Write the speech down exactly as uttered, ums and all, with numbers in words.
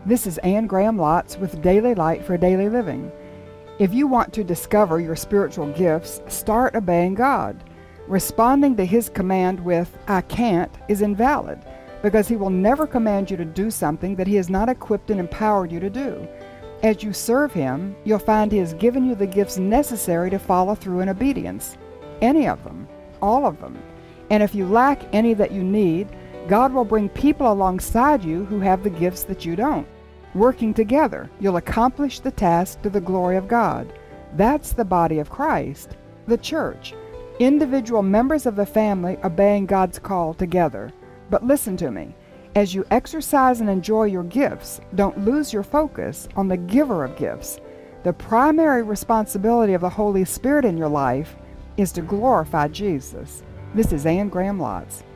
This is Anne Graham Lotz with Daily Light for Daily Living. If you want to discover your spiritual gifts, start obeying God. Responding to His command with, "I can't," is invalid, because He will never command you to do something that He has not equipped and empowered you to do. As you serve Him, you'll find He has given you the gifts necessary to follow through in obedience. Any of them. All of them. And if you lack any that you need, God will bring people alongside you who have the gifts that you don't. Working together, you'll accomplish the task to the glory of God. That's the body of Christ, the church. Individual members of the family obeying God's call together. But listen to me. As you exercise and enjoy your gifts, don't lose your focus on the giver of gifts. The primary responsibility of the Holy Spirit in your life is to glorify Jesus. This is Anne Graham Lotz.